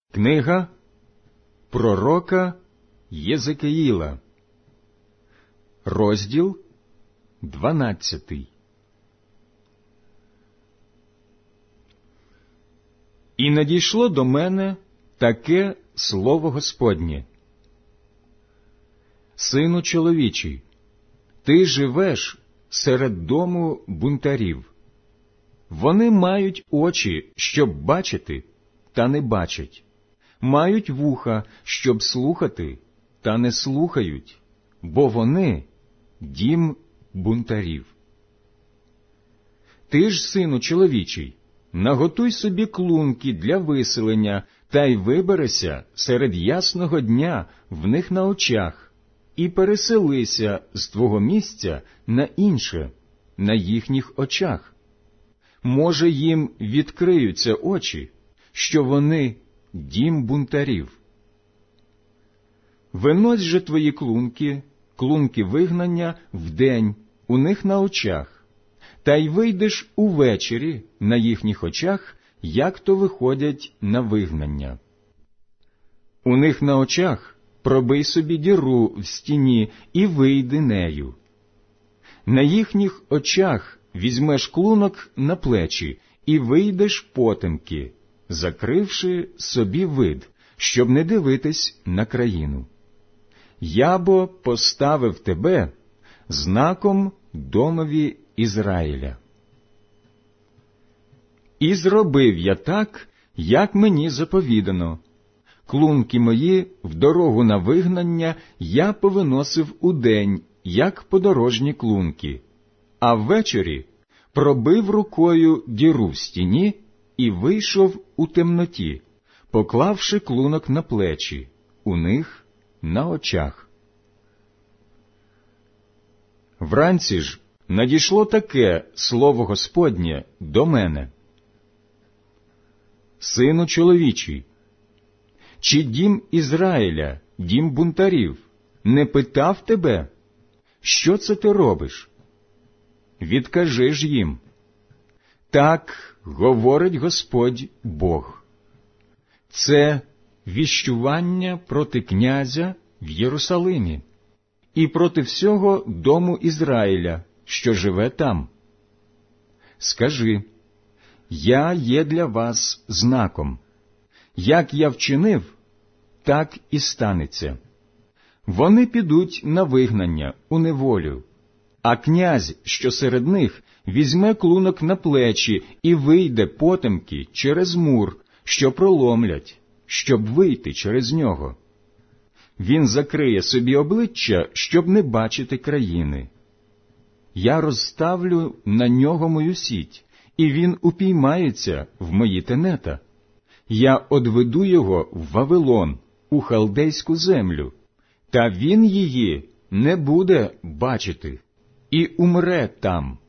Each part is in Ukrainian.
Книга пророка Єзекіїла, розділ 12. І надійшло до мене таке слово Господнє: Сину чоловічий, ти живеш серед дому бунтарів. Вони мають очі, щоб бачити, та не бачать, мають вуха, щоб слухати, та не слухають, бо вони – дім бунтарів. Ти ж, сину чоловічий, наготуй собі клунки для виселення, та й виберися серед ясного дня в них на очах, і переселися з твого місця на інше, на їхніх очах. Може, їм відкриються очі, що вони – дім бунтарів. Винось же твої клунки вигнання вдень у них на очах, та й вийдеш увечері на їхніх очах, як то виходять на вигнання. У них на очах пробий собі діру в стіні і вийди нею. На їхніх очах візьмеш клунок на плечі і вийдеш потемки, закривши собі вид, щоб не дивитись на країну. Я бо поставив тебе знаком домові Ізраїля. І зробив я так, як мені заповідано. Клунки мої в дорогу на вигнання я повиносив удень, як подорожні клунки, а ввечері пробив рукою діру в стіні і вийшов у темноті, поклавши клунок на плечі, у них на очах. Вранці ж надійшло таке слово Господнє до мене: Сину чоловічий, чи дім Ізраїля, дім бунтарів, не питав тебе, що це ти робиш? Відкажи ж їм: так говорить Господь Бог. Це віщування проти князя в Єрусалимі і проти всього дому Ізраїля, що живе там. Скажи: я є для вас знаком. Як я вчинив, так і станеться. Вони підуть на вигнання, у неволю, а князь, що серед них, візьме клунок на плечі і вийде потемки через мур, що проломлять, щоб вийти через нього. Він закриє собі обличчя, щоб не бачити країни. Я розставлю на нього мою сіть, і він упіймається в мої тенета. Я одведу його в Вавилон, у халдейську землю, та він її не буде бачити, і умре там.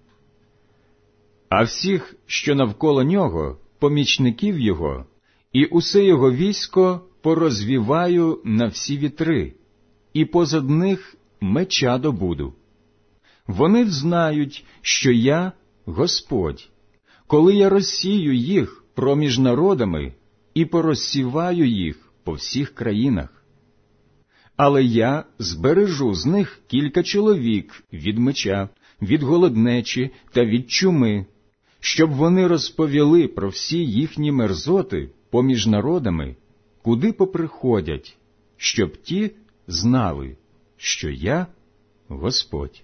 А всіх, що навколо нього, помічників його, і усе його військо порозвіваю на всі вітри, і позад них меча добуду. Вони взнають, що я Господь, коли я розсію їх проміж народами і порозсіваю їх по всіх країнах. Але я збережу з них кілька чоловік від меча, від голоднечі та від чуми, щоб вони розповіли про всі їхні мерзоти поміж народами, куди поприходять, щоб ті знали, що я Господь.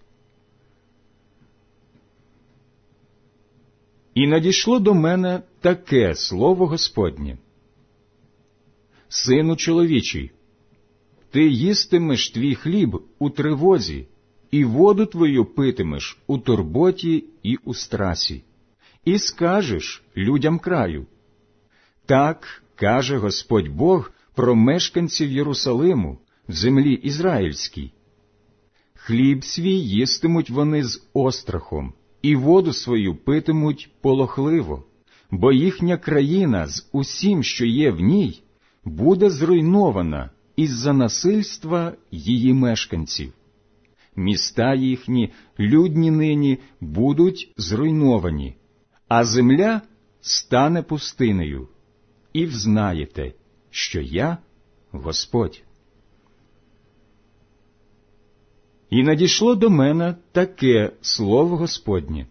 І надійшло до мене таке слово Господнє: Сину чоловічий, ти їстимеш твій хліб у тривозі, і воду твою питимеш у турботі і у страсі, і скажеш людям краю: так каже Господь Бог про мешканців Єрусалиму, в землі ізраїльській. Хліб свій їстимуть вони з острахом, і воду свою питимуть полохливо, бо їхня країна з усім, що є в ній, буде зруйнована із-за насильства її мешканців. Міста їхні, людні нині, будуть зруйновані, а земля стане пустинею. І взнаєте, що я Господь. І надійшло до мене таке слово Господнє: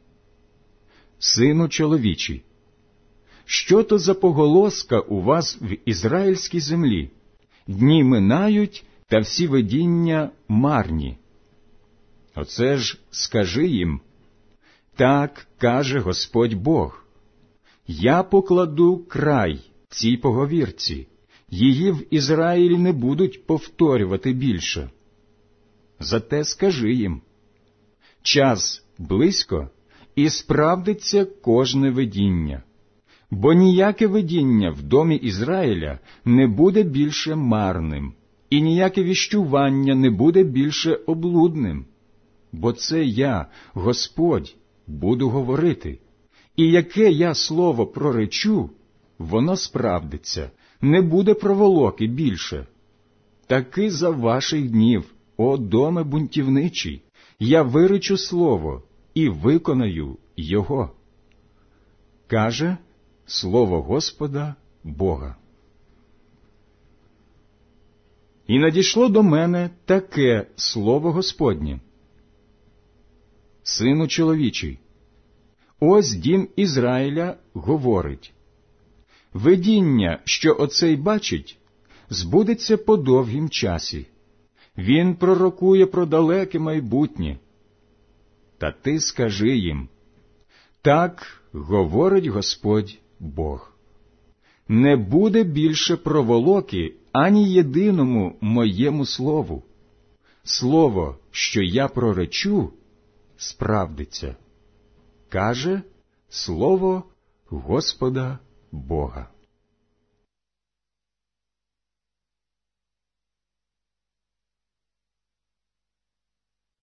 Сину чоловічий, що то за поголоска у вас в ізраїльській землі? Дні минають, та всі видіння марні. Оце ж скажи їм: так каже Господь Бог, я покладу край цій поговірці, її в Ізраїлі не будуть повторювати більше. Зате скажи їм: час близько, і справдиться кожне видіння, бо ніяке видіння в домі Ізраїля не буде більше марним, і ніяке віщування не буде більше облудним. Бо це я, Господь, буду говорити, і яке я слово проречу, воно справдиться, не буде проволоки більше. Таки за ваших днів, о доме бунтівничий, я виречу слово і виконаю його. Каже слово Господа Бога. І надійшло до мене таке слово Господнє: Сину чоловічий, ось дім Ізраїля говорить: видіння, що оцей бачить, збудеться по довгім часі. Він пророкує про далеке майбутнє. Та ти скажи їм: так говорить Господь Бог. Не буде більше проволоки ані єдиному моєму слову. Слово, що я проречу, справдиться, каже слово Господа Бога.